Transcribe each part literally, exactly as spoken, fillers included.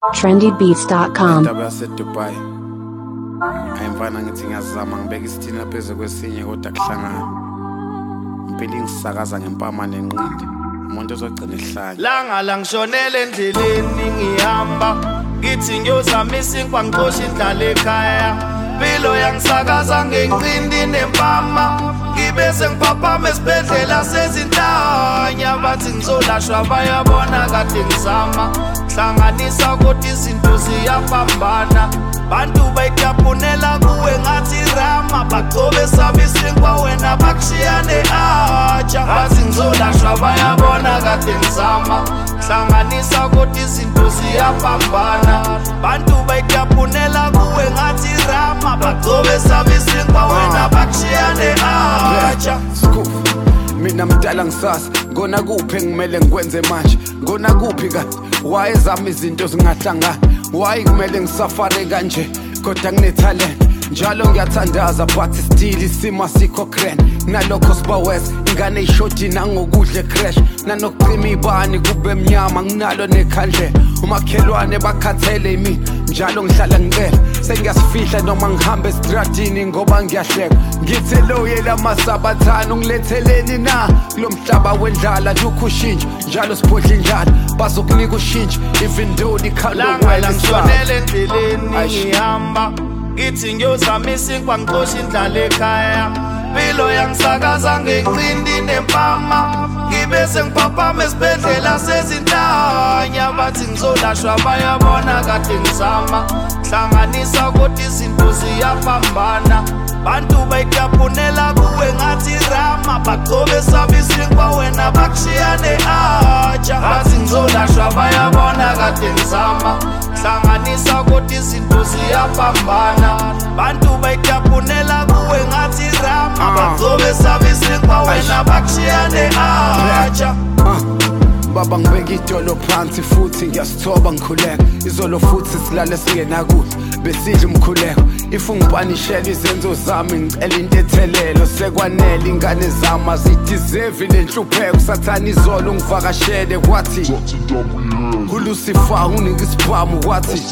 trendy beats dot com. Indaba yaseDubai ayimfana ngithi ngiyazama ngibeka isithina phezulu kwesinye kodwa kuhlangana impela ingisakaza ngempama nenqindi umuntu ozogcina ehlanya langa la ngishonele endleleni ngihamba ngithi ngiyozamisa inkwangqosha indlala ekhaya impilo yangisakaza ngenqindi nempama ngibe sengiphaphama esibhedlela sezintanya bathi ngizolashwa bayabona kade ngizama hlanganisa kodwa izinto ziyapambana bantu bayitapunela kuwe ngathi rama bagcobe sabisinkwa wena bakushiyane atsha bathi ngizolashwa bayabona kade ngizama hlanganisa kodwa izinto ziyapambana bantu bayitapunela kuwe ngathi rama bagcobe sabisinkwa wena bakushiyane atsha. Mina mdala ngisasa ngona kuphi engimele ngikwenze manje ngona kuphi kanti wayezama izinto zingahlangana why kumele ngisafare kanje kodwa nginetalent njalo ngiyathandaza but still isimo sikho grand nalokho sibaweza ingane ishoti nangokudle crash nanokucima ibani kube mnyama nginalo nekhandle umakhelwane bakhathele mina njalo ngihlala ngicela sengiyasifihla noma ngihamba estradini ngoba ngiyahleka ngithi lo yela masabathana ungiletheleni na kulomhlaba wendlala dukushintsha njalo siphodla indlala bazokunika ushintsha even though ikhala wena ngishonele endleleni ngihamba ngithi ngiyozamisa inkwangqosha indlala ekhaya impilo yangisakaza ngenqindi nempama ngibe sengiphaphama esibhedlela sezintanya bathi ngizolashwa bayabona kade ngizama hlanganisa kodwa izinto ziyapambana bantu bayitapunela kuwe ngathi rama bagcobe sabisinkwa wena bakushiyane atsha bathi ngizolashwa bayabona kade ngizama hlanganisa kodwa izinto ziyapambana bantu bayitapunela kuwe ngathi rama bagcobe sabisinkwa wena bakushiyane atsha. Baba ngibeka idolo phansi futhi ngiyasithoba ngikhuleka izolo futhi silale singenakudla besidla umkhuleko if ungipanishela izenzo zami ngicela into ethelelo sekwanele ingane zami azideserve lenhlupheko sathana izolo ungivakashele kwathi uLucifer unika isibhamu kwathi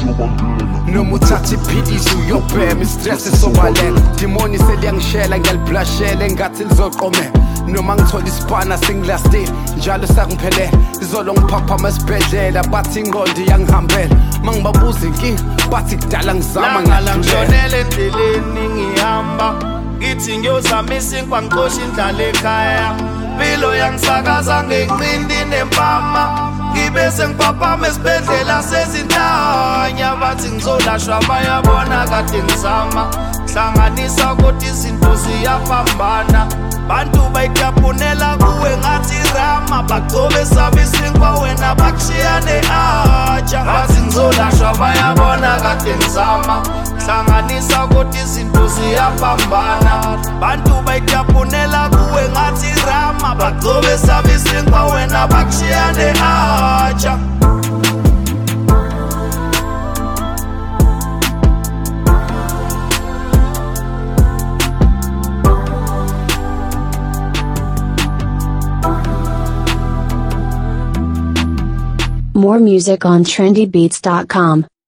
noma uthatha iphilisi uyobhema istress sobaleka demoni seliyangishela ngiyalibhlashela engathi lizoqomeka noma ngithola isipana singilastile njalo sakungiphelela izolo ngiphaphama esibhedlela bathi ingqondo yangihambela mangibabuza inkinga bathi kudala ngizama ngishonele endleleni ngihamba ngithi ngiyozamisa inkwangqosha indlala ekhaya impilo yangisakaza ngenqindi nempama ngibe sengiphaphama esibhedlela sezintanya bathi ngizolashwa bayabona kade ngizama hlanganisa kodwa izinto ziyapambana bantu bayitapunela kuwe ngathi rama bagcobe sabisinkwa wena bakushiyane atsha bathi ngizolashwa bayabona kade ngizama hlanganisa kodwa izinto ziyapambana bantu bayitapunela kuwe ngathi rama bagcobe sabisinkwa wena bakushiyane atsha. More music on trendy beats dot com.